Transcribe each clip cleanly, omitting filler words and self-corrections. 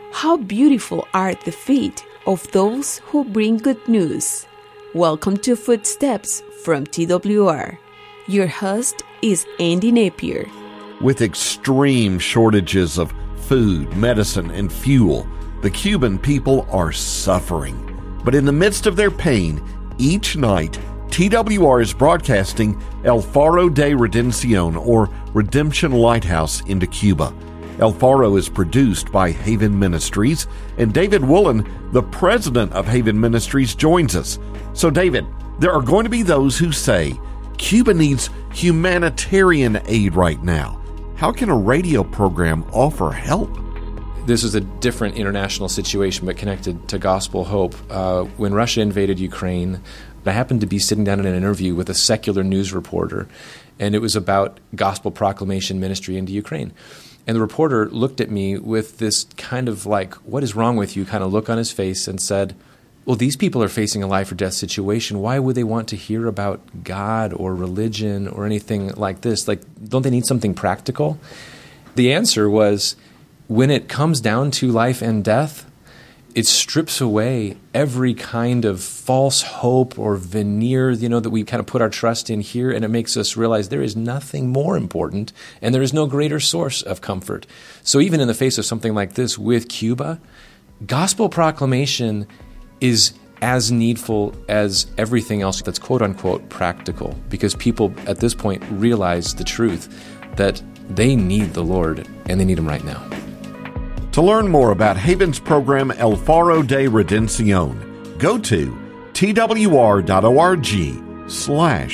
How beautiful are the feet of those who bring good news. Welcome to Footsteps from TWR. Your host is Andy Napier. With extreme shortages of food, medicine, and fuel, the Cuban people are suffering. But in the midst of their pain, each night, TWR is broadcasting El Faro de Redención, or Redemption Lighthouse, into Cuba. El Faro is produced by Haven Ministries, and David Woolen, the president of Haven Ministries, joins us. So, David, there are going to be those who say, Cuba needs humanitarian aid right now. How can a radio program offer help? This is a different international situation, but connected to gospel hope. When Russia invaded Ukraine, I happened to be sitting down in an interview with a secular news reporter, and it was about gospel proclamation ministry into Ukraine. And the reporter looked at me with this kind of like, what is wrong with you kind of look on his face and said, well, these people are facing a life or death situation. Why would they want to hear about God or religion or anything like this? Like, don't they need something practical? The answer was, when it comes down to life and death, it strips away every kind of false hope or veneer, that we kind of put our trust in here, and it makes us realize there is nothing more important and there is no greater source of comfort. So even in the face of something like this with Cuba, gospel proclamation is as needful as everything else that's quote-unquote practical, because people at this point realize the truth that they need the Lord and they need Him right now. To learn more about Haven's program El Faro de Redención, go to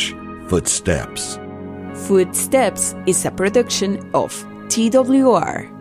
twr.org/footsteps. Footsteps is a production of TWR.